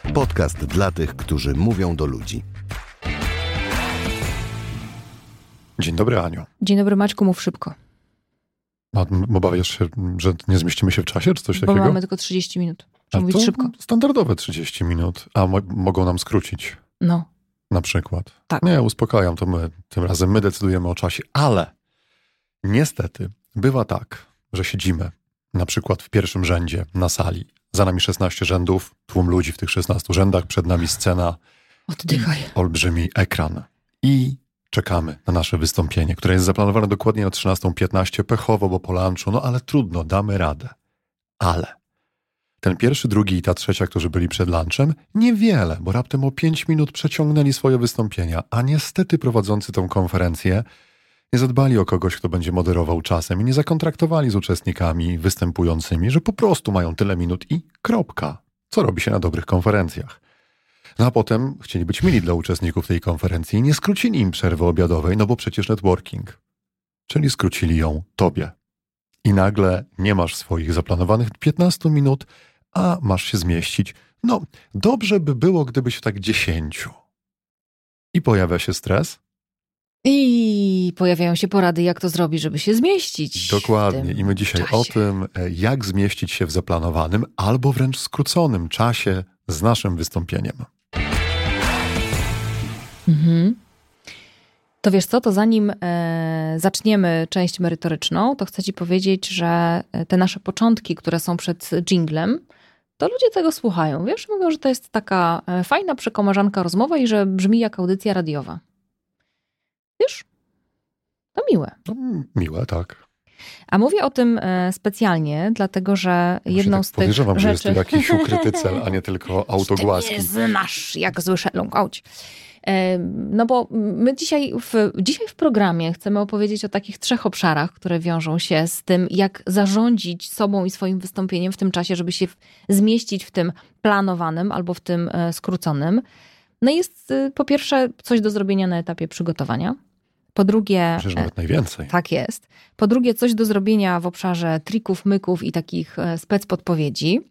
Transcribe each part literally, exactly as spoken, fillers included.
Podcast dla tych, którzy mówią do ludzi. Dzień dobry, Aniu. Dzień dobry, Maćku, mów szybko. A obawiasz się, że nie zmieścimy się w czasie, czy coś Bo takiego? Bo mamy tylko trzydzieści minut. Trzeba mówić to szybko. Standardowe trzydzieści minut, a mo- mogą nam skrócić. No. Na przykład. Tak. Nie, uspokajam, to my, tym razem my decydujemy o czasie, ale niestety bywa tak, że siedzimy na przykład w pierwszym rzędzie na sali. Za nami szesnaście rzędów, tłum ludzi w tych szesnastu rzędach, przed nami scena, Oddychaj. olbrzymi ekran i czekamy na nasze wystąpienie, które jest zaplanowane dokładnie na trzynastą piętnaście, pechowo, bo po lunchu, no ale trudno, damy radę. Ale ten pierwszy, drugi i ta trzecia, którzy byli przed lunchem, niewiele, bo raptem o pięć minut przeciągnęli swoje wystąpienia, a niestety prowadzący tą konferencję nie zadbali o kogoś, kto będzie moderował czasem i nie zakontraktowali z uczestnikami występującymi, że po prostu mają tyle minut i kropka, co robi się na dobrych konferencjach. No a potem chcieli być mili dla uczestników tej konferencji i nie skrócili im przerwy obiadowej, no bo przecież networking. Czyli skrócili ją tobie. I nagle nie masz swoich zaplanowanych piętnastu minut, a masz się zmieścić. No, dobrze by było, gdybyś tak dziesięciu. I pojawia się stres. I pojawiają się porady, jak to zrobić, żeby się zmieścić. Dokładnie. I my dzisiaj czasie. o tym, jak zmieścić się w zaplanowanym albo wręcz skróconym czasie z naszym wystąpieniem. Mhm. To wiesz co, to zanim e, zaczniemy część merytoryczną, to chcę ci powiedzieć, że te nasze początki, które są przed dżinglem, to ludzie tego słuchają. Wiesz, mówią, że to jest taka fajna, przekomarzanka rozmowa i że brzmi jak audycja radiowa. Wiesz? To miłe. No, miłe, tak. A mówię o tym specjalnie, dlatego że jedną tak z tych podejrzewam, rzeczy... że jest to jakiś ukryty cel, a nie tylko autogłaski. Nie znasz, jak zły szeląg. Auć. No bo my dzisiaj w, dzisiaj w programie chcemy opowiedzieć o takich trzech obszarach, które wiążą się z tym, jak zarządzić sobą i swoim wystąpieniem w tym czasie, żeby się zmieścić w tym planowanym albo w tym skróconym. No jest po pierwsze coś do zrobienia na etapie przygotowania. Po drugie... Myślę, że nawet najwięcej. Tak jest. Po drugie coś do zrobienia w obszarze trików, myków i takich spec podpowiedzi.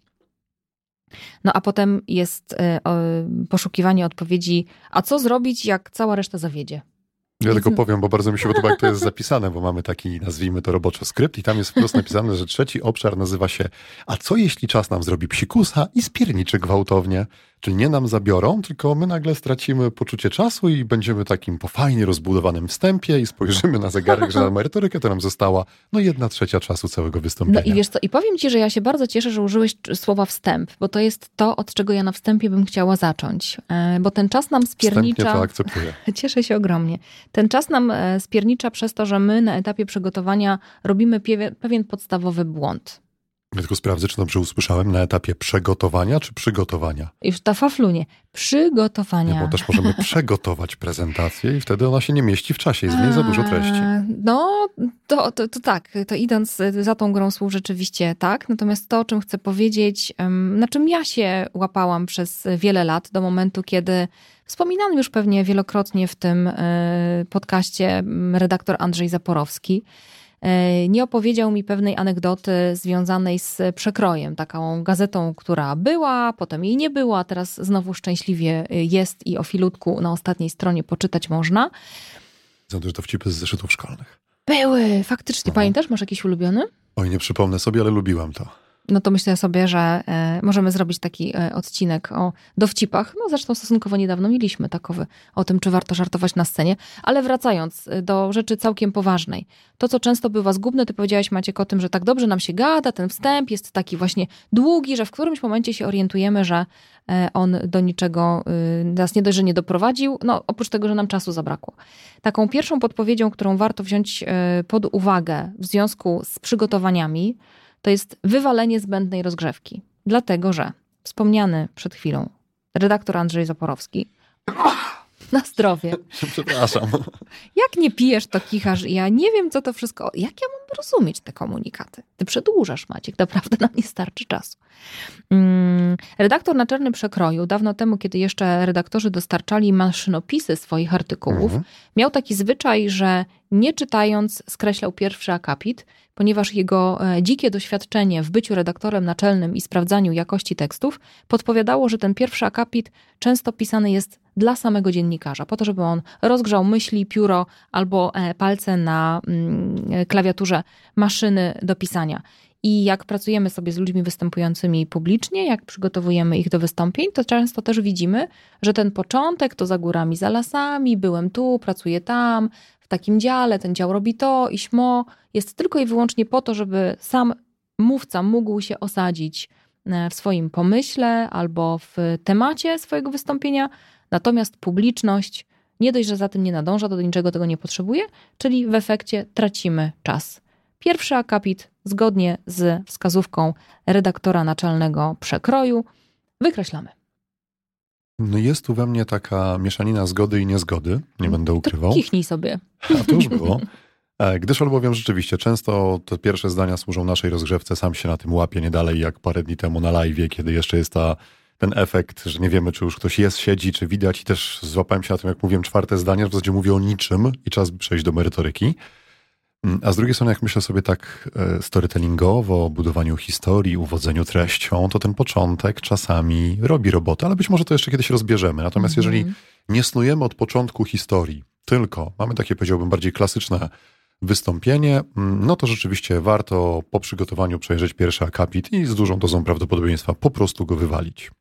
No a potem jest poszukiwanie odpowiedzi, a co zrobić, jak cała reszta zawiedzie? Ja tylko powiem, bo bardzo mi się podoba, jak to jest zapisane, bo mamy taki, nazwijmy to roboczo skrypt i tam jest wprost napisane, że trzeci obszar nazywa się a co jeśli czas nam zrobi psikusa i spierniczy gwałtownie? Czyli nie nam zabiorą, tylko my nagle stracimy poczucie czasu i będziemy takim po fajnie rozbudowanym wstępie i spojrzymy na zegarek, że na merytorykę to nam została no jedna trzecia czasu całego wystąpienia. No i wiesz co, i powiem ci, że ja się bardzo cieszę, że użyłeś słowa wstęp, bo to jest to, od czego ja na wstępie bym chciała zacząć. Bo ten czas nam spiernicza... Wstępnie to akceptuję. Cieszę się ogromnie. Ten czas nam spiernicza przez to, że my na etapie przygotowania robimy pewien podstawowy błąd. Ja tylko sprawdzę, czy dobrze usłyszałem, na etapie przegotowania czy przygotowania? Już ta faflunie. Przygotowania. Nie, bo też możemy przegotować prezentację i wtedy ona się nie mieści w czasie, jest w niej za dużo treści. No, to, to, to tak, to idąc za tą grą słów rzeczywiście tak. Natomiast to, o czym chcę powiedzieć, na czym ja się łapałam przez wiele lat, do momentu, kiedy wspominany już pewnie wielokrotnie w tym podcaście redaktor Andrzej Zaporowski nie opowiedział mi pewnej anegdoty związanej z Przekrojem, taką gazetą, która była, potem jej nie było, a teraz znowu szczęśliwie jest i o filutku na ostatniej stronie poczytać można. Za duże dowcipy z zeszytów szkolnych. Były, faktycznie. Aha. Pamiętasz, masz jakiś ulubiony? Oj, nie przypomnę sobie, ale lubiłem to. No to myślę sobie, że e, możemy zrobić taki e, odcinek o dowcipach. No zresztą stosunkowo niedawno mieliśmy takowy o tym, czy warto żartować na scenie. Ale wracając do rzeczy całkiem poważnej. To, co często bywa zgubne, ty powiedziałaś, Maciek, o tym, że tak dobrze nam się gada, ten wstęp jest taki właśnie długi, że w którymś momencie się orientujemy, że e, on do niczego e, nas nie dość, że nie doprowadził, no oprócz tego, że nam czasu zabrakło. Taką pierwszą podpowiedzią, którą warto wziąć e, pod uwagę w związku z przygotowaniami, to jest wywalenie zbędnej rozgrzewki. Dlatego, że wspomniany przed chwilą redaktor Andrzej Zaporowski na zdrowie. Przepraszam. Jak nie pijesz, to kichasz. Ja nie wiem, co to wszystko... Jak ja mam rozumieć te komunikaty? Ty przedłużasz, Maciek. Naprawdę nam nie starczy czasu. Hmm. Redaktor Naczelny Przekroju, dawno temu, kiedy jeszcze redaktorzy dostarczali maszynopisy swoich artykułów, mhm. miał taki zwyczaj, że nie czytając skreślał pierwszy akapit, ponieważ jego dzikie doświadczenie w byciu redaktorem naczelnym i sprawdzaniu jakości tekstów podpowiadało, że ten pierwszy akapit często pisany jest dla samego dziennikarza, po to, żeby on rozgrzał myśli, pióro albo palce na klawiaturze maszyny do pisania. I jak pracujemy sobie z ludźmi występującymi publicznie, jak przygotowujemy ich do wystąpień, to często też widzimy, że ten początek to za górami, za lasami, byłem tu, pracuję tam, w takim dziale, ten dział robi to i śmo, jest tylko i wyłącznie po to, żeby sam mówca mógł się osadzić w swoim pomyśle albo w temacie swojego wystąpienia, natomiast publiczność nie dość, że za tym nie nadąża, to do niczego tego nie potrzebuje, czyli w efekcie tracimy czas. Pierwszy akapit, zgodnie z wskazówką redaktora naczelnego przekroju, wykreślamy. No jest tu we mnie taka mieszanina zgody i niezgody, nie będę ukrywał. To kichnij sobie. A to już było. Gdyż albowiem rzeczywiście często te pierwsze zdania służą naszej rozgrzewce, sam się na tym łapię nie dalej jak parę dni temu na live'ie, kiedy jeszcze jest ta, ten efekt, że nie wiemy, czy już ktoś jest, siedzi, czy widać i też złapałem się na tym, jak mówiłem czwarte zdanie, że w zasadzie mówię o niczym i czas przejść do merytoryki. A z drugiej strony, jak myślę sobie tak storytellingowo, o budowaniu historii, uwodzeniu treścią, to ten początek czasami robi robotę, ale być może to jeszcze kiedyś rozbierzemy. Natomiast mm-hmm. jeżeli nie snujemy od początku historii, tylko mamy takie, powiedziałbym, bardziej klasyczne wystąpienie, no to rzeczywiście warto po przygotowaniu przejrzeć pierwszy akapit i z dużą dozą prawdopodobieństwa po prostu go wywalić.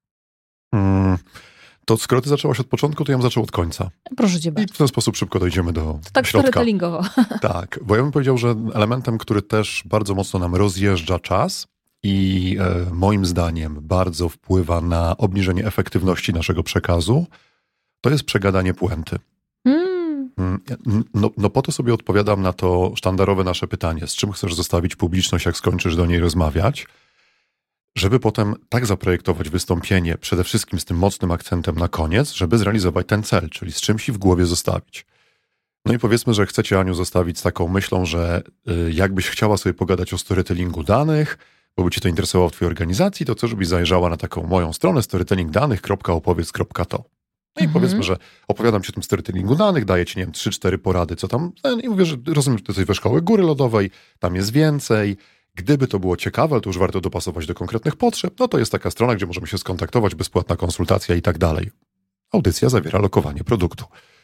Hmm. To skoro ty zaczęłaś od początku, to ja bym zaczął od końca. Proszę cię bardzo. I w ten sposób szybko dojdziemy do to tak środka. Storytellingowo. Tak, bo ja bym powiedział, że elementem, który też bardzo mocno nam rozjeżdża czas i e, moim zdaniem bardzo wpływa na obniżenie efektywności naszego przekazu, to jest przegadanie puenty. Mm. No, no po to sobie odpowiadam na to sztandarowe nasze pytanie, z czym chcesz zostawić publiczność, jak skończysz do niej rozmawiać, żeby potem tak zaprojektować wystąpienie, przede wszystkim z tym mocnym akcentem na koniec, żeby zrealizować ten cel, czyli z czymś w głowie zostawić. No i powiedzmy, że chcecie, Aniu, zostawić z taką myślą, że y, jakbyś chciała sobie pogadać o storytellingu danych, bo by cię to interesowało w twojej organizacji, to co, żebyś zajrzała na taką moją stronę storytellingdanych kropka opowiedz kropka to. No i mhm. powiedzmy, że opowiadam ci o tym storytellingu danych, daję ci, nie wiem, trzy cztery porady, co tam, i mówię, że rozumiem, że ty jesteś we szkoły góry lodowej, tam jest więcej. Gdyby to było ciekawe, ale to już warto dopasować do konkretnych potrzeb, no to jest taka strona, gdzie możemy się skontaktować, bezpłatna konsultacja i tak dalej. Audycja zawiera lokowanie produktu.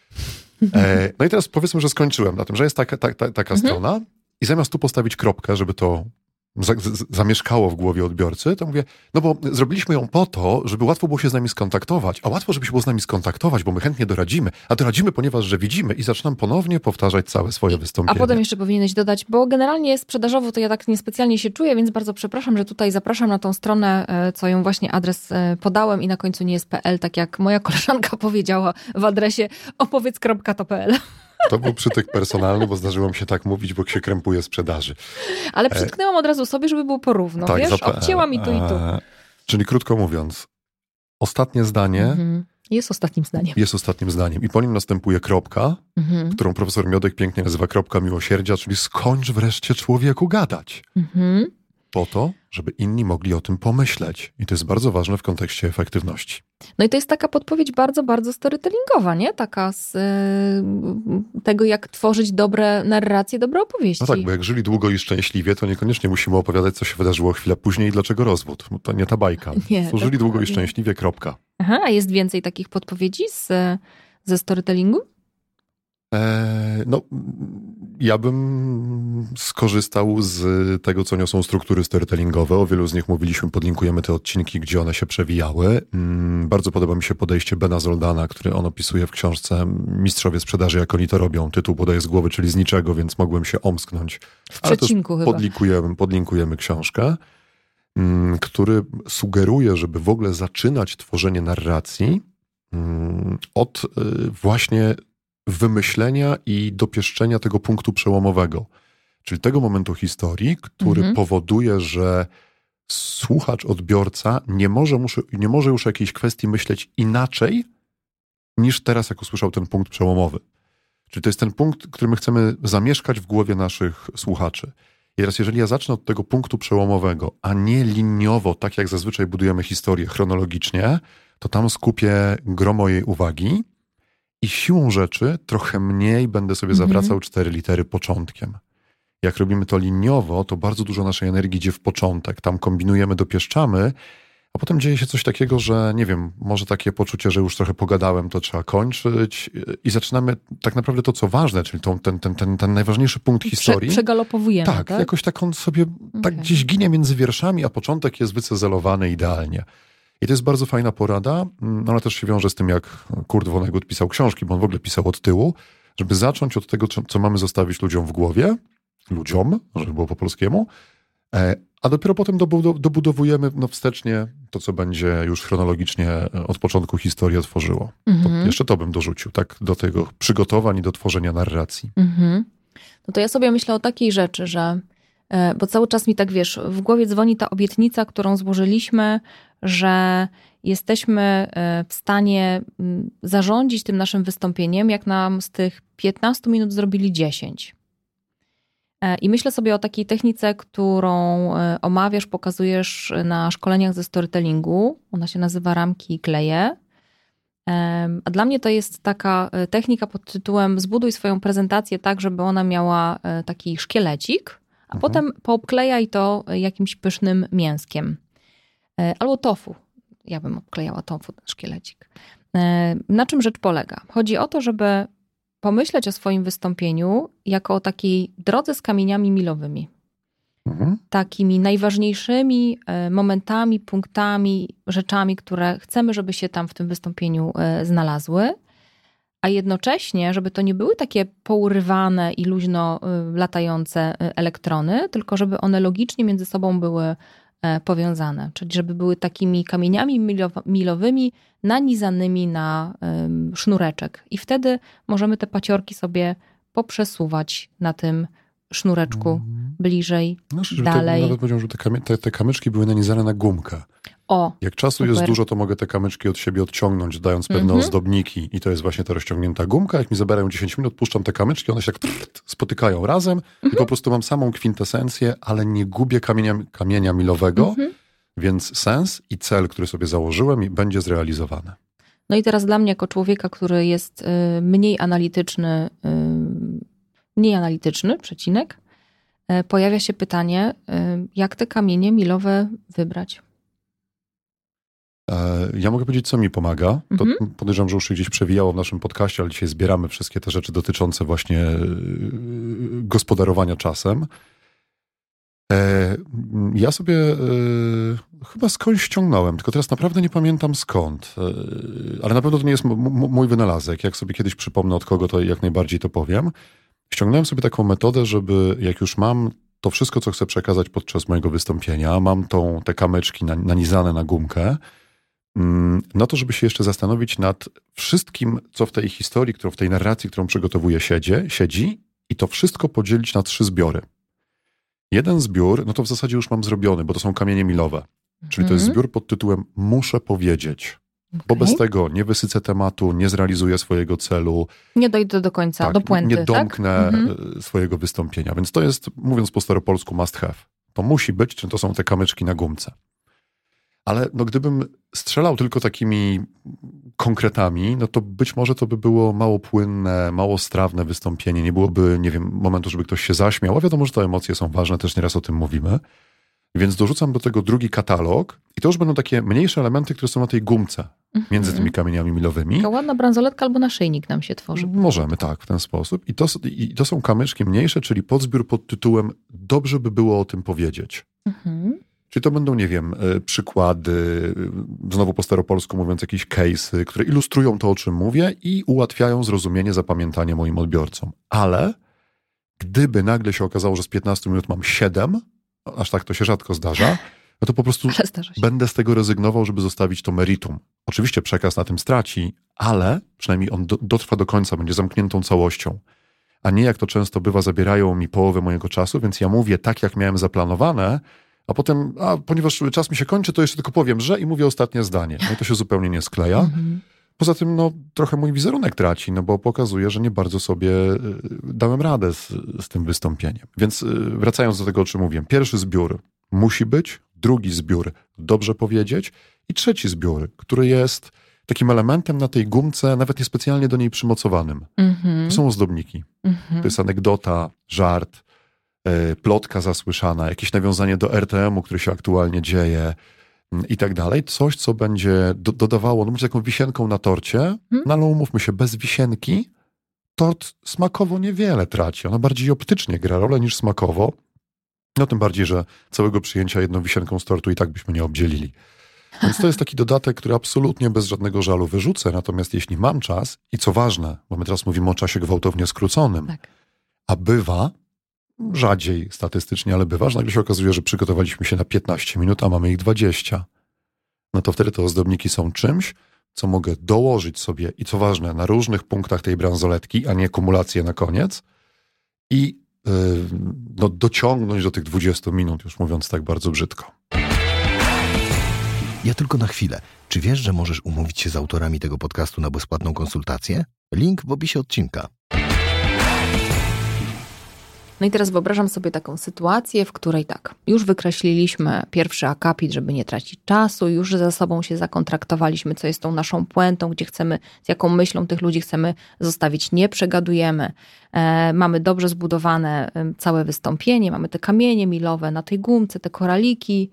E, no i teraz powiedzmy, że skończyłem na tym, że jest taka, ta, ta, taka mhm. strona i zamiast tu postawić kropkę, żeby to za, z, zamieszkało w głowie odbiorcy, to mówię, no bo zrobiliśmy ją po to, żeby łatwo było się z nami skontaktować, a łatwo, żeby się było z nami skontaktować, bo my chętnie doradzimy, a doradzimy, ponieważ, że widzimy i zaczynam ponownie powtarzać całe swoje wystąpienie. A potem jeszcze powinieneś dodać, bo generalnie sprzedażowo to ja tak niespecjalnie się czuję, więc bardzo przepraszam, że tutaj zapraszam na tą stronę, co ją właśnie adres podałem i na końcu nie jest .pl, tak jak moja koleżanka powiedziała w adresie opowiedz kropka to kropka pl. To był przytyk personalny, bo zdarzyło mi się tak mówić, bo się krępuje sprzedaży. Ale przytknęłam od razu sobie, żeby było porówno. Tak, wiesz, zap- obcięłam i tu i tu. Czyli krótko mówiąc, ostatnie zdanie mhm. jest ostatnim zdaniem. Jest ostatnim zdaniem. I po nim następuje kropka, mhm. którą profesor Miodek pięknie nazywa kropka miłosierdzia, czyli skończ wreszcie człowieku gadać. Mhm. Po to, żeby inni mogli o tym pomyśleć. I to jest bardzo ważne w kontekście efektywności. No i to jest taka podpowiedź bardzo, bardzo storytellingowa, nie? Taka z y, tego, jak tworzyć dobre narracje, dobre opowieści. No tak, bo jak żyli długo i szczęśliwie, to niekoniecznie musimy opowiadać, co się wydarzyło chwilę później i dlaczego rozwód. To nie ta bajka. Nie, to żyli długo i szczęśliwie, kropka. Aha, a jest więcej takich podpowiedzi z, ze storytellingu? No, ja bym skorzystał z tego, co niosą struktury storytellingowe. O wielu z nich mówiliśmy, podlinkujemy te odcinki, gdzie one się przewijały. Bardzo podoba mi się podejście Bena Zoldana, który on opisuje w książce Mistrzowie sprzedaży, jak oni to robią. Tytuł podaję z głowy, czyli z niczego, więc mogłem się omsknąć. W przecinku chyba. Podlinkujemy, podlinkujemy książkę, który sugeruje, żeby w ogóle zaczynać tworzenie narracji od właśnie wymyślenia i dopieszczenia tego punktu przełomowego, czyli tego momentu historii, który mhm. powoduje, że słuchacz, odbiorca nie może, muszy, nie może już o jakiejś kwestii myśleć inaczej, niż teraz, jak usłyszał ten punkt przełomowy. Czyli to jest ten punkt, który my chcemy zamieszkać w głowie naszych słuchaczy. I teraz, jeżeli ja zacznę od tego punktu przełomowego, a nie liniowo, tak jak zazwyczaj budujemy historię chronologicznie, to tam skupię gro mojej uwagi I siłą rzeczy trochę mniej będę sobie Mhm. zawracał cztery litery początkiem. Jak robimy to liniowo, to bardzo dużo naszej energii idzie w początek. Tam kombinujemy, dopieszczamy, a potem dzieje się coś takiego, że nie wiem, może takie poczucie, że już trochę pogadałem, to trzeba kończyć i zaczynamy tak naprawdę to, co ważne, czyli tą, ten, ten, ten, ten najważniejszy punkt historii. Prze, przegalopowujemy, tak, tak? jakoś tak on sobie tak Okej. gdzieś ginie między wierszami, a początek jest wycezelowany idealnie. I to jest bardzo fajna porada. Ona też się wiąże z tym, jak Kurt Vonnegut pisał książki, bo on w ogóle pisał od tyłu, żeby zacząć od tego, co, co mamy zostawić ludziom w głowie, ludziom, żeby było po polskiemu, e, a dopiero potem dobu- dobudowujemy no, wstecznie to, co będzie już chronologicznie od początku historii otworzyło. Mhm. To jeszcze to bym dorzucił, tak, do tego przygotowań i do tworzenia narracji. Mhm. No to ja sobie myślę o takiej rzeczy, że, e, bo cały czas mi tak, wiesz, w głowie dzwoni ta obietnica, którą złożyliśmy, że jesteśmy e, w stanie m, zarządzić tym naszym wystąpieniem, jak nam z tych piętnastu minut zrobili dziesięć. E, I myślę sobie o takiej technice, którą e, omawiasz, pokazujesz na szkoleniach ze storytellingu. Ona się nazywa ramki i kleje. Em, A dla mnie to jest taka e, technika pod tytułem zbuduj swoją prezentację tak, żeby ona miała e, taki szkielecik, a Mhm. potem poobklejaj to e, jakimś pysznym mięskiem. E, Albo tofu. Ja bym obklejała tofu, ten szkielecik. E, Na czym rzecz polega? Chodzi o to, żeby pomyśleć o swoim wystąpieniu jako o takiej drodze z kamieniami milowymi. Mhm. Takimi najważniejszymi e, momentami, punktami, rzeczami, które chcemy, żeby się tam w tym wystąpieniu e, znalazły, a jednocześnie, żeby to nie były takie pourywane i luźno e, latające e, elektrony, tylko żeby one logicznie między sobą były e, powiązane, czyli żeby były takimi kamieniami milow- milowymi nanizanymi na em, sznureczek. I wtedy możemy te paciorki sobie poprzesuwać na tym sznureczku bliżej, No, żeby dalej. To, nawet powiedział, że te, kamie- te, te kamyczki były nanizane na gumkę. O, Jak czasu super. jest dużo, to mogę te kamyczki od siebie odciągnąć, dając pewne Mhm. ozdobniki i to jest właśnie ta rozciągnięta gumka. Jak mi zabierają dziesięć minut, puszczam te kamyczki, one się tak trrt, spotykają razem Mhm. i po prostu mam samą kwintesencję, ale nie gubię kamienia, kamienia milowego, Mhm. więc sens i cel, który sobie założyłem, będzie zrealizowany. No i teraz dla mnie jako człowieka, który jest y, mniej analityczny, y, mniej analityczny, przecinek, y, pojawia się pytanie, y, jak te kamienie milowe wybrać? E, Ja mogę powiedzieć, co mi pomaga. To Mhm. podejrzewam, że już się gdzieś przewijało w naszym podcaście, ale dzisiaj zbieramy wszystkie te rzeczy dotyczące właśnie e, gospodarowania czasem. E, Ja sobie e, chyba skądś ściągnąłem, tylko teraz naprawdę nie pamiętam skąd. E, ale na pewno to nie jest m- m- mój wynalazek. Jak sobie kiedyś przypomnę od kogo, to jak najbardziej to powiem. Ściągnąłem sobie taką metodę, żeby jak już mam to wszystko, co chcę przekazać podczas mojego wystąpienia, mam tą, te kamyczki na- nanizane na gumkę, mm, no to żeby się jeszcze zastanowić nad wszystkim, co w tej historii, którą w tej narracji, którą przygotowuję, siedzie, siedzi i to wszystko podzielić na trzy zbiory. Jeden zbiór, no to w zasadzie już mam zrobiony, bo to są kamienie milowe. Czyli to jest Mhm. zbiór pod tytułem muszę powiedzieć. Bo Okej. bez tego nie wysycę tematu, nie zrealizuję swojego celu, Nie dojdę do końca, do puenty, nie tak? domknę Mhm. e, swojego wystąpienia. Więc to jest, mówiąc po staropolsku, must have. To musi być, czy to są te kamyczki na gumce. Ale no, gdybym strzelał tylko takimi konkretami, no to być może to by było mało płynne, mało strawne wystąpienie. Nie byłoby, nie wiem, momentu, żeby ktoś się zaśmiał. A wiadomo, że te emocje są ważne, też nieraz o tym mówimy. Więc dorzucam do tego drugi katalog i to już będą takie mniejsze elementy, które są na tej gumce między tymi kamieniami milowymi. Taka ładna bransoletka albo naszyjnik nam się tworzy. Możemy, tak, w ten sposób. I to, I to są kamyczki mniejsze, czyli podzbiór pod tytułem dobrze by było o tym powiedzieć. Mhm. Czyli to będą, nie wiem, y, przykłady, y, znowu po staropolsku mówiąc, jakieś case'y, które ilustrują to, o czym mówię i ułatwiają zrozumienie, zapamiętanie moim odbiorcom. Ale gdyby nagle się okazało, że z piętnastu minut mam siedem, aż tak to się rzadko zdarza, no to po prostu Ale zdarza się. będę z tego rezygnował, żeby zostawić to meritum. Oczywiście przekaz na tym straci, ale przynajmniej on do, dotrwa do końca, będzie zamkniętą całością. A nie jak to często bywa, zabierają mi połowę mojego czasu, więc ja mówię tak, jak miałem zaplanowane, a potem, a ponieważ czas mi się kończy, to jeszcze tylko powiem, że i mówię ostatnie zdanie. No i to się zupełnie nie skleja. Mhm. Poza tym, no, trochę mój wizerunek traci, no bo pokazuje, że nie bardzo sobie y, dałem radę z, z tym wystąpieniem. Więc y, wracając do tego, o czym mówiłem. Pierwszy zbiór musi być, drugi zbiór dobrze powiedzieć i trzeci zbiór, który jest takim elementem na tej gumce, nawet niespecjalnie do niej przymocowanym. Mhm. To są ozdobniki. Mhm. To jest anegdota, żart, yy, plotka zasłyszana, jakieś nawiązanie do er te emu, który się aktualnie dzieje yy, i tak dalej. Coś, co będzie do, dodawało, no być taką wisienką na torcie, Mhm. no ale umówmy się, bez wisienki tort smakowo niewiele traci. Ona bardziej optycznie gra rolę niż smakowo. No tym bardziej, że całego przyjęcia jedną wisienką z tortu i tak byśmy nie obdzielili. Więc to jest taki dodatek, który absolutnie bez żadnego żalu wyrzucę. Natomiast jeśli mam czas, i co ważne, bo my teraz mówimy o czasie gwałtownie skróconym, Tak. a bywa, rzadziej statystycznie, ale bywa, że nagle się okazuje, że przygotowaliśmy się na piętnaście minut, a mamy ich dwadzieścia. No to wtedy te ozdobniki są czymś, co mogę dołożyć sobie i co ważne, na różnych punktach tej bransoletki, a nie kumulację na koniec i yy, no, dociągnąć do tych dwudziestu minut, już mówiąc tak bardzo brzydko. Ja tylko na chwilę. Czy wiesz, że możesz umówić się z autorami tego podcastu na bezpłatną konsultację? Link w opisie odcinka. No i teraz wyobrażam sobie taką sytuację, w której tak, już wykreśliliśmy pierwszy akapit, żeby nie tracić czasu, już ze sobą się zakontraktowaliśmy, co jest tą naszą puentą, gdzie chcemy, z jaką myślą tych ludzi chcemy zostawić, nie przegadujemy. E, mamy dobrze zbudowane całe wystąpienie, mamy te kamienie milowe na tej gumce, te koraliki.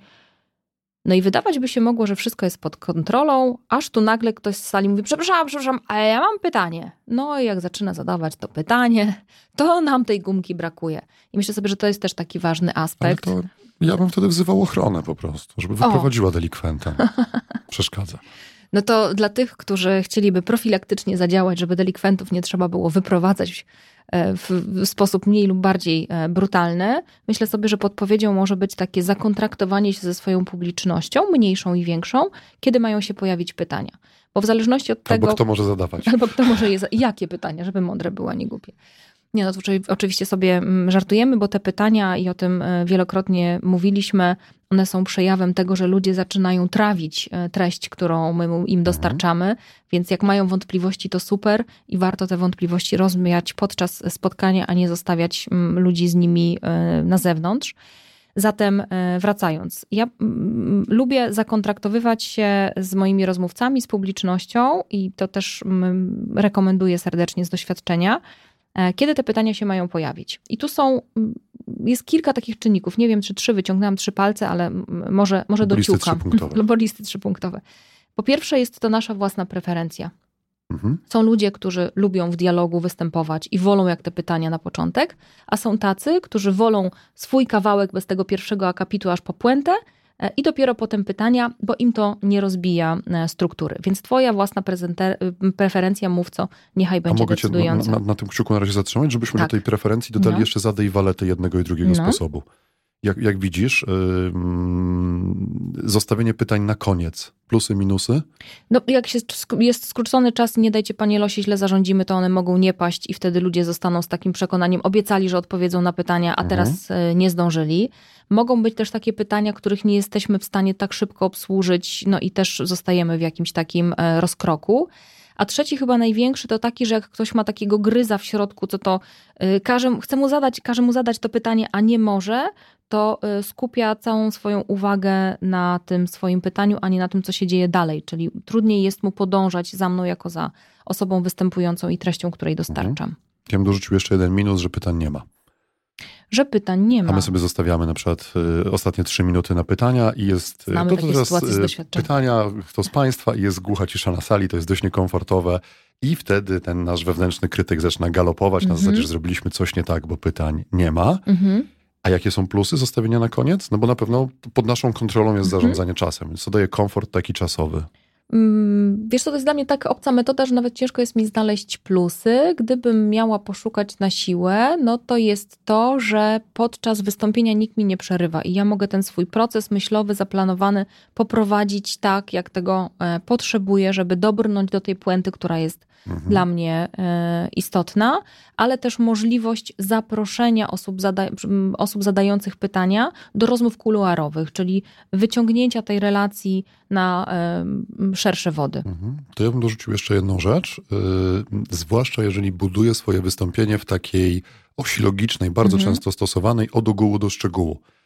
No i wydawać by się mogło, że wszystko jest pod kontrolą, aż tu nagle ktoś z sali mówi, przepraszam, przepraszam, ale ja mam pytanie. No i jak zaczyna zadawać to pytanie, to nam tej gumki brakuje. I myślę sobie, że to jest też taki ważny aspekt. Ale to ja bym wtedy wzywał ochronę po prostu, żeby wyprowadziła o. delikwenta. Przeszkadza. No to dla tych, którzy chcieliby profilaktycznie zadziałać, żeby delikwentów nie trzeba było wyprowadzać w, w sposób mniej lub bardziej brutalny, myślę sobie, że podpowiedzią może być takie zakontraktowanie się ze swoją publicznością, mniejszą i większą, kiedy mają się pojawić pytania. Bo w zależności od tego... Albo kto może zadawać. Albo kto może je... Jakie pytania, żeby mądre było, a nie głupie. Nie, no to oczywiście sobie żartujemy, bo te pytania, i o tym wielokrotnie mówiliśmy, one są przejawem tego, że ludzie zaczynają trawić treść, którą my im dostarczamy, mhm. więc jak mają wątpliwości, to super i warto te wątpliwości rozmiać podczas spotkania, a nie zostawiać ludzi z nimi na zewnątrz. Zatem wracając, ja lubię zakontraktowywać się z moimi rozmówcami, z publicznością i to też rekomenduję serdecznie z doświadczenia, kiedy te pytania się mają pojawić. I tu są, jest kilka takich czynników. Nie wiem, czy trzy, wyciągnęłam trzy palce, ale może, może dociukam. Bo listy trzypunktowe. Po pierwsze jest to nasza własna preferencja. Mhm. Są ludzie, którzy lubią w dialogu występować i wolą jak te pytania na początek, a są tacy, którzy wolą swój kawałek bez tego pierwszego akapitu aż po puentę i dopiero potem pytania, bo im to nie rozbija struktury. Więc twoja własna preferencja, mówco, niechaj będzie decydująca. A mogę cię na, na, na tym kciuku na razie zatrzymać, żebyśmy tak. do tej preferencji dodali no. jeszcze zadej walety jednego i drugiego no. sposobu. Jak, jak widzisz, yy, zostawienie pytań na koniec. Plusy, minusy? No jak się, jest skrócony czas, nie dajcie panie losie, źle zarządzimy, to one mogą nie paść i wtedy ludzie zostaną z takim przekonaniem, obiecali, że odpowiedzą na pytania, a teraz mhm. nie zdążyli. Mogą być też takie pytania, których nie jesteśmy w stanie tak szybko obsłużyć, no i też zostajemy w jakimś takim rozkroku. A trzeci, chyba największy, to taki, że jak ktoś ma takiego gryza w środku, co to każe, chce mu zadać, każe mu zadać to pytanie, a nie może, to skupia całą swoją uwagę na tym swoim pytaniu, a nie na tym, co się dzieje dalej. Czyli trudniej jest mu podążać za mną jako za osobą występującą i treścią, której dostarczam. Mhm. Ja bym dorzucił jeszcze jeden minus, że pytań nie ma. Że pytań nie ma. A my sobie zostawiamy na przykład y, ostatnie trzy minuty na pytania i jest... Znamy to, takie teraz, sytuacje z doświadczenia. Pytania, kto z Państwa, i jest głucha cisza na sali, to jest dość niekomfortowe i wtedy ten nasz wewnętrzny krytyk zaczyna galopować, mm-hmm. na zasadzie, że zrobiliśmy coś nie tak, bo pytań nie ma. Mm-hmm. A jakie są plusy zostawienia na koniec? No bo na pewno pod naszą kontrolą jest mm-hmm. zarządzanie czasem, więc to daje komfort taki czasowy. Wiesz co, to jest dla mnie taka obca metoda, że nawet ciężko jest mi znaleźć plusy. Gdybym miała poszukać na siłę, no to jest to, że podczas wystąpienia nikt mi nie przerywa i ja mogę ten swój proces myślowy zaplanowany poprowadzić tak, jak tego potrzebuję, żeby dobrnąć do tej puenty, która jest mhm. dla mnie istotna, ale też możliwość zaproszenia osób, zada- osób zadających pytania do rozmów kuluarowych, czyli wyciągnięcia tej relacji na szersze wody. Mhm. To ja bym dorzucił jeszcze jedną rzecz, yy, zwłaszcza jeżeli buduję swoje wystąpienie w takiej osi logicznej, bardzo mhm. często stosowanej od ogółu do szczegółu.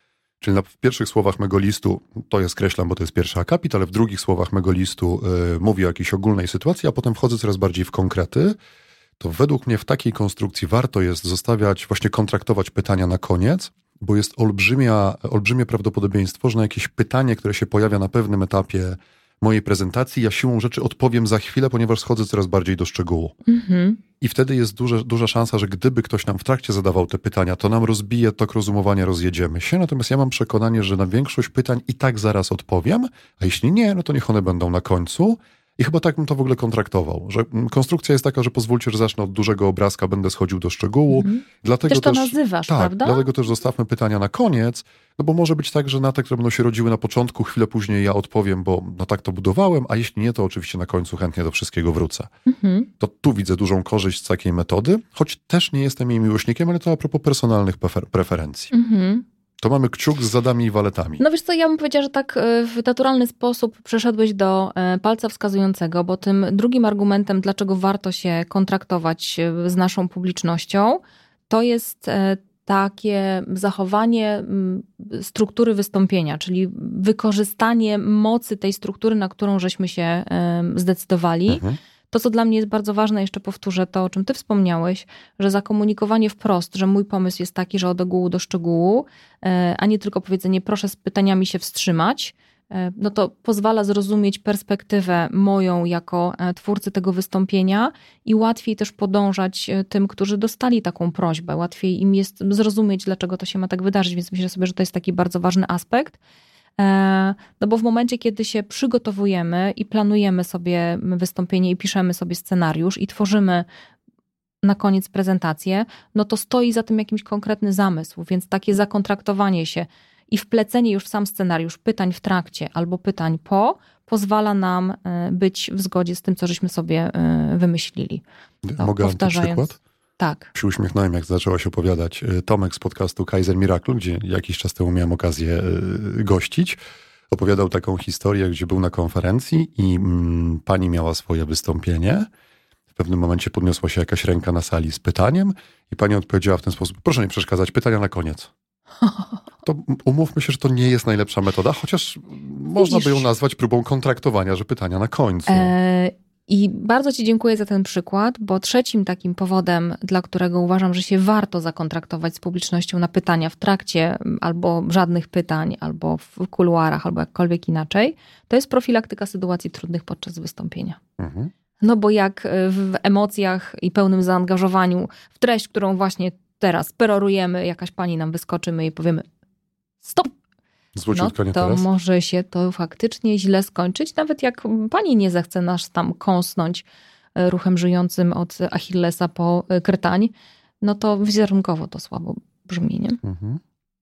Czyli na, w pierwszych słowach mego listu, to ja skreślam, bo to jest pierwszy akapit, ale w drugich słowach mego listu y, mówię o jakiejś ogólnej sytuacji, a potem wchodzę coraz bardziej w konkrety. To według mnie w takiej konstrukcji warto jest zostawiać, właśnie kontraktować pytania na koniec, bo jest olbrzymia, olbrzymie prawdopodobieństwo, że na jakieś pytanie, które się pojawia na pewnym etapie mojej prezentacji, ja siłą rzeczy odpowiem za chwilę, ponieważ schodzę coraz bardziej do szczegółu. Mhm. I wtedy jest duże, duża szansa, że gdyby ktoś nam w trakcie zadawał te pytania, to nam rozbije tok rozumowania, rozjedziemy się. Natomiast ja mam przekonanie, że na większość pytań i tak zaraz odpowiem, a jeśli nie, no to niech one będą na końcu. I chyba tak bym to w ogóle kontraktował, że konstrukcja jest taka, że pozwólcie, że zacznę od dużego obrazka, będę schodził do szczegółu. Mhm. Dlatego też to też, nazywasz, tak, prawda? Dlatego też zostawmy pytania na koniec, no bo może być tak, że na te, które będą się rodziły na początku, chwilę później ja odpowiem, bo no tak to budowałem, a jeśli nie, to oczywiście na końcu chętnie do wszystkiego wrócę. Mhm. To tu widzę dużą korzyść z takiej metody, choć też nie jestem jej miłośnikiem, ale to a propos personalnych prefer- preferencji. Mhm. To mamy kciuk z zadami i waletami. No wiesz co, ja bym powiedziała, że tak w naturalny sposób przeszedłeś do palca wskazującego, bo tym drugim argumentem, dlaczego warto się kontraktować z naszą publicznością, to jest takie zachowanie struktury wystąpienia, czyli wykorzystanie mocy tej struktury, na którą żeśmy się zdecydowali. Mhm. To, co dla mnie jest bardzo ważne, jeszcze powtórzę to, o czym ty wspomniałeś, że zakomunikowanie wprost, że mój pomysł jest taki, że od ogółu do szczegółu, a nie tylko powiedzenie, proszę z pytaniami się wstrzymać, no to pozwala zrozumieć perspektywę moją jako twórcy tego wystąpienia i łatwiej też podążać tym, którzy dostali taką prośbę. Łatwiej im jest zrozumieć, dlaczego to się ma tak wydarzyć, więc myślę sobie, że to jest taki bardzo ważny aspekt. No bo w momencie, kiedy się przygotowujemy i planujemy sobie wystąpienie i piszemy sobie scenariusz i tworzymy na koniec prezentację, no to stoi za tym jakiś konkretny zamysł, więc takie zakontraktowanie się i wplecenie już w sam scenariusz pytań w trakcie albo pytań po pozwala nam być w zgodzie z tym, co żeśmy sobie wymyślili. No, mogę powtarzając... przykład? Tak. Się uśmiechnąłem, jak zaczęłaś opowiadać. Tomek z podcastu Kaiser Miracle, gdzie jakiś czas temu miałem okazję gościć, opowiadał taką historię, gdzie był na konferencji i mm, pani miała swoje wystąpienie. W pewnym momencie podniosła się jakaś ręka na sali z pytaniem i pani odpowiedziała w ten sposób: proszę nie przeszkadzać, pytania na koniec. To umówmy się, że to nie jest najlepsza metoda, chociaż można by ją nazwać próbą kontraktowania, że pytania na końcu. E- I bardzo ci dziękuję za ten przykład, bo trzecim takim powodem, dla którego uważam, że się warto zakontraktować z publicznością na pytania w trakcie, albo żadnych pytań, albo w kuluarach, albo jakkolwiek inaczej, to jest profilaktyka sytuacji trudnych podczas wystąpienia. Mhm. No bo jak w emocjach i pełnym zaangażowaniu w treść, którą właśnie teraz perorujemy, jakaś pani nam wyskoczy, my jej powiemy stop! No to teraz. Może się to faktycznie źle skończyć, nawet jak pani nie zechce nas tam kąsnąć ruchem żyjącym od Achillesa po krtań, no to wizerunkowo to słabo brzmi, nie? Mhm.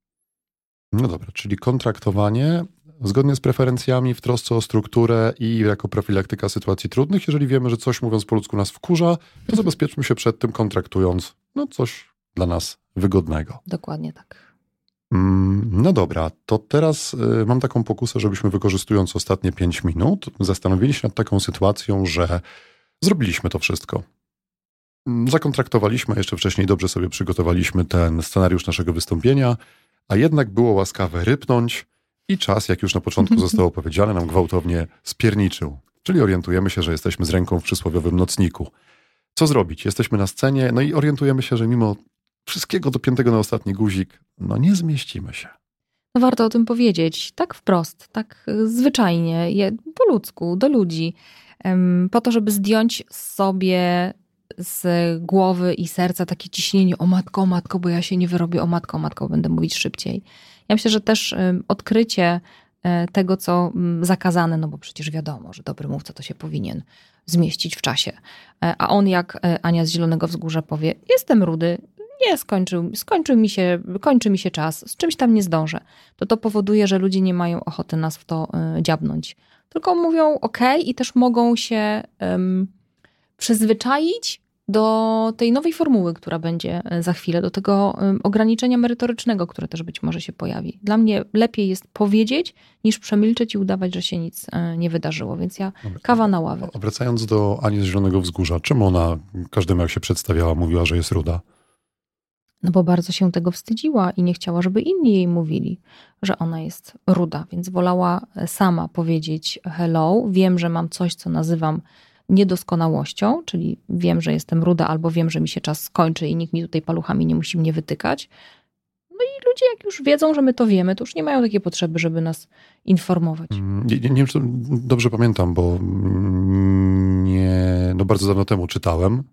No dobra, czyli kontraktowanie zgodnie z preferencjami, w trosce o strukturę i jako profilaktyka sytuacji trudnych. Jeżeli wiemy, że coś, mówiąc po ludzku, nas wkurza, to zabezpieczmy się przed tym, kontraktując no coś dla nas wygodnego. Dokładnie tak. No dobra, to teraz y, mam taką pokusę, żebyśmy wykorzystując ostatnie pięć minut zastanowili się nad taką sytuacją, że zrobiliśmy to wszystko. Zakontraktowaliśmy, jeszcze wcześniej dobrze sobie przygotowaliśmy ten scenariusz naszego wystąpienia, a jednak było łaskawe rypnąć i czas, jak już na początku zostało powiedziane, nam gwałtownie spierniczył. Czyli orientujemy się, że jesteśmy z ręką w przysłowiowym nocniku. Co zrobić? Jesteśmy na scenie, no i orientujemy się, że mimo wszystkiego dopiętego na ostatni guzik, no nie zmieścimy się. No warto o tym powiedzieć, tak wprost, tak zwyczajnie, po ludzku, do ludzi, po to, żeby zdjąć sobie z głowy i serca takie ciśnienie: o matko, o matko, bo ja się nie wyrobię, o matko, o matko, będę mówić szybciej. Ja myślę, że też odkrycie tego, co zakazane, no bo przecież wiadomo, że dobry mówca to się powinien zmieścić w czasie. A on, jak Ania z Zielonego Wzgórza powie: jestem rudy, nie, skończył, skończył mi się, kończy mi się czas, z czymś tam nie zdążę. To to powoduje, że ludzie nie mają ochoty nas w to y, dziabnąć. Tylko mówią okej, i też mogą się um, przyzwyczaić do tej nowej formuły, która będzie za chwilę, do tego um, ograniczenia merytorycznego, które też być może się pojawi. Dla mnie lepiej jest powiedzieć, niż przemilczeć i udawać, że się nic y, nie wydarzyło. Więc ja kawa na ławę. A wracając do Ani z Zielonego Wzgórza, czym ona każdemu, jak się przedstawiała, mówiła, że jest ruda? No bo bardzo się tego wstydziła i nie chciała, żeby inni jej mówili, że ona jest ruda, więc wolała sama powiedzieć hello, wiem, że mam coś, co nazywam niedoskonałością, czyli wiem, że jestem ruda albo wiem, że mi się czas skończy i nikt mi tutaj paluchami nie musi mnie wytykać. No i ludzie jak już wiedzą, że my to wiemy, to już nie mają takiej potrzeby, żeby nas informować. Nie, nie, nie wiem, czy dobrze pamiętam, bo nie, no bardzo dawno temu czytałem,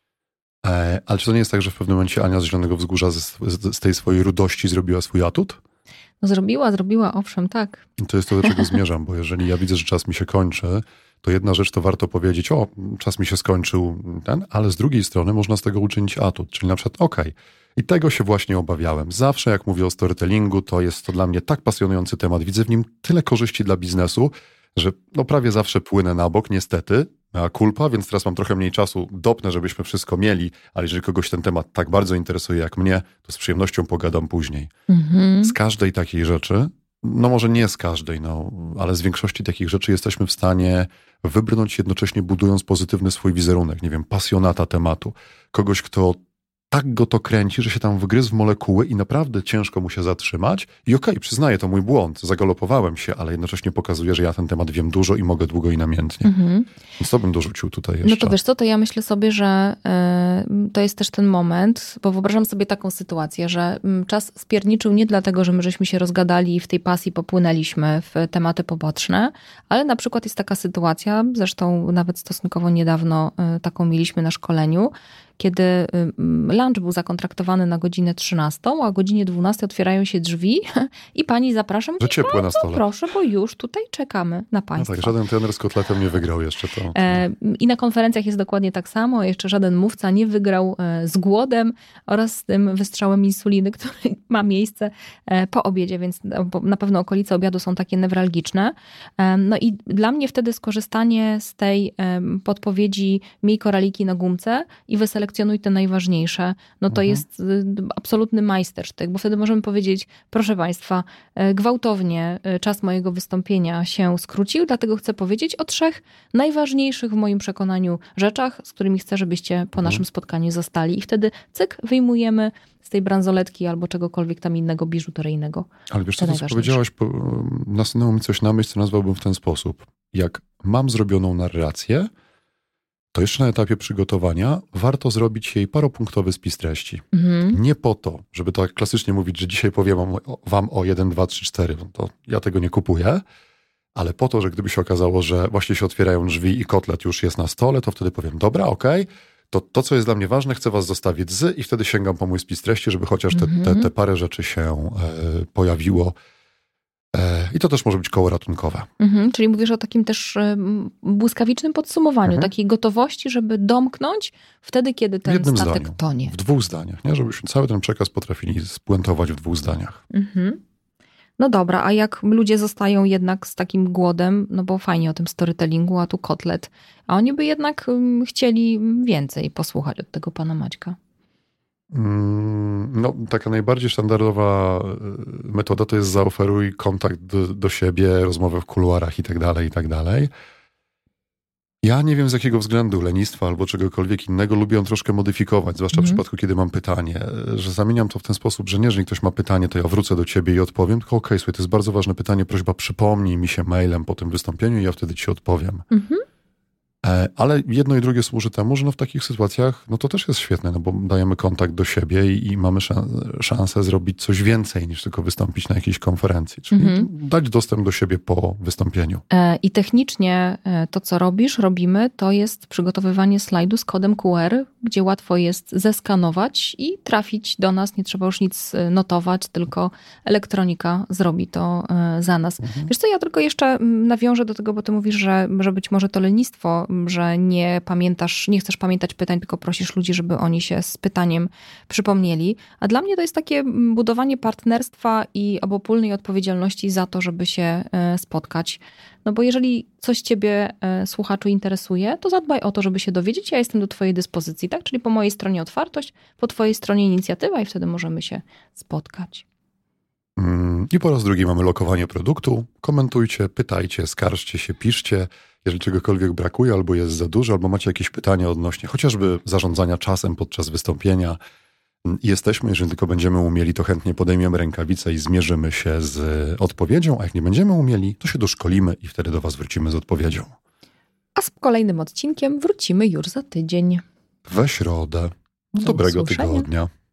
ale czy to nie jest tak, że w pewnym momencie Ania z Zielonego Wzgórza z, z, z tej swojej rudości zrobiła swój atut? No zrobiła, zrobiła, owszem, tak. To jest to, do czego zmierzam, bo jeżeli ja widzę, że czas mi się kończy, to jedna rzecz to warto powiedzieć, o, czas mi się skończył ten, ale z drugiej strony można z tego uczynić atut, czyli na przykład okej, okay, i tego się właśnie obawiałem. Zawsze jak mówię o storytellingu, to jest to dla mnie tak pasjonujący temat, widzę w nim tyle korzyści dla biznesu, że no prawie zawsze płynę na bok, niestety, a culpa, więc teraz mam trochę mniej czasu, dopnę, żebyśmy wszystko mieli, ale jeżeli kogoś ten temat tak bardzo interesuje jak mnie, to z przyjemnością pogadam później. Mhm. Z każdej takiej rzeczy, no może nie z każdej, no, ale z większości takich rzeczy jesteśmy w stanie wybrnąć jednocześnie budując pozytywny swój wizerunek, nie wiem, pasjonata tematu, kogoś, kto tak go to kręci, że się tam wgryzł w molekuły i naprawdę ciężko mu się zatrzymać. I okej, okay, przyznaję, to mój błąd, zagalopowałem się, ale jednocześnie pokazuję, że ja ten temat wiem dużo i mogę długo i namiętnie. Mm-hmm. Więc to bym dorzucił tutaj jeszcze. No to wiesz co, to ja myślę sobie, że y, to jest też ten moment, bo wyobrażam sobie taką sytuację, że y, czas spierniczył nie dlatego, że my żeśmy się rozgadali i w tej pasji popłynęliśmy w tematy poboczne, ale na przykład jest taka sytuacja, zresztą nawet stosunkowo niedawno y, taką mieliśmy na szkoleniu, kiedy lunch był zakontraktowany na godzinę trzynastą, a o godzinie dwunastej otwierają się drzwi i pani zapraszam. Że ciepłe na stole. Proszę, bo już tutaj czekamy na państwa. No tak, żaden trener z kotletem nie wygrał jeszcze to. E, I na konferencjach jest dokładnie tak samo. Jeszcze żaden mówca nie wygrał z głodem oraz z tym wystrzałem insuliny, który ma miejsce po obiedzie, więc na pewno okolice obiadu są takie newralgiczne. No i dla mnie wtedy skorzystanie z tej podpowiedzi miej koraliki na gumce i wyselekcjonuj te najważniejsze, no to mhm. jest absolutny majstersztyk, bo wtedy możemy powiedzieć, proszę państwa, gwałtownie czas mojego wystąpienia się skrócił, dlatego chcę powiedzieć o trzech najważniejszych w moim przekonaniu rzeczach, z którymi chcę, żebyście po mhm. naszym spotkaniu zostali. I wtedy cyk, wyjmujemy z tej bransoletki albo czegokolwiek tam innego biżuteryjnego. Ale wiesz, co, co powiedziałaś, nasunęło mi coś na myśl, co nazwałbym w ten sposób. Jak mam zrobioną narrację, to jeszcze na etapie przygotowania warto zrobić jej paropunktowy spis treści. Mhm. Nie po to, żeby tak klasycznie mówić, że dzisiaj powiem wam o jeden, dwa, trzy, cztery, to ja tego nie kupuję, ale po to, że gdyby się okazało, że właśnie się otwierają drzwi i kotlet już jest na stole, to wtedy powiem, dobra, okej, okay, to to, co jest dla mnie ważne, chcę was zostawić z i wtedy sięgam po mój spis treści, żeby chociaż te, mhm. te, te parę rzeczy się e, pojawiło. I to też może być koło ratunkowe. Mhm, czyli mówisz o takim też błyskawicznym podsumowaniu, mhm. takiej gotowości, żeby domknąć wtedy, kiedy ten statek zdaniu, tonie. W dwóch zdaniach, nie? Żebyśmy cały ten przekaz potrafili spuentować w dwóch zdaniach. Mhm. No dobra, a jak ludzie zostają jednak z takim głodem, no bo fajnie o tym storytellingu, a tu kotlet, a oni by jednak chcieli więcej posłuchać od tego pana Maćka. No, taka najbardziej standardowa metoda to jest zaoferuj kontakt do, do siebie, rozmowę w kuluarach i tak dalej, i tak dalej. Ja nie wiem z jakiego względu, lenistwa albo czegokolwiek innego, lubię ją troszkę modyfikować, zwłaszcza mm. w przypadku, kiedy mam pytanie, że zamieniam to w ten sposób, że nie, jeżeli ktoś ma pytanie, to ja wrócę do ciebie i odpowiem, tylko okej, okay, słuchaj, to jest bardzo ważne pytanie, prośba przypomnij mi się mailem po tym wystąpieniu i ja wtedy ci odpowiem. Mm-hmm. Ale jedno i drugie służy temu, że no w takich sytuacjach no to też jest świetne, no bo dajemy kontakt do siebie i, i mamy szans- szansę zrobić coś więcej niż tylko wystąpić na jakiejś konferencji, czyli mhm. dać dostęp do siebie po wystąpieniu. I technicznie to, co robisz, robimy, to jest przygotowywanie slajdu z kodem Q R, gdzie łatwo jest zeskanować i trafić do nas. Nie trzeba już nic notować, tylko elektronika zrobi to za nas. Mhm. Wiesz co, ja tylko jeszcze nawiążę do tego, bo ty mówisz, że, że być może to lenistwo, że nie pamiętasz, nie chcesz pamiętać pytań, tylko prosisz ludzi, żeby oni się z pytaniem przypomnieli. A dla mnie to jest takie budowanie partnerstwa i obopólnej odpowiedzialności za to, żeby się spotkać. No bo jeżeli coś ciebie, słuchaczu, interesuje, to zadbaj o to, żeby się dowiedzieć. Ja jestem do twojej dyspozycji, tak? Czyli po mojej stronie otwartość, po twojej stronie inicjatywa i wtedy możemy się spotkać. I po raz drugi mamy lokowanie produktu. Komentujcie, pytajcie, skarżcie się, piszcie. Jeżeli czegokolwiek brakuje, albo jest za dużo, albo macie jakieś pytania odnośnie chociażby zarządzania czasem podczas wystąpienia, jesteśmy, jeżeli tylko będziemy umieli, to chętnie podejmiemy rękawice i zmierzymy się z odpowiedzią, a jak nie będziemy umieli, to się doszkolimy i wtedy do was wrócimy z odpowiedzią. A z kolejnym odcinkiem wrócimy już za tydzień. We środę. Do Dobrego usłyszenia. tygodnia.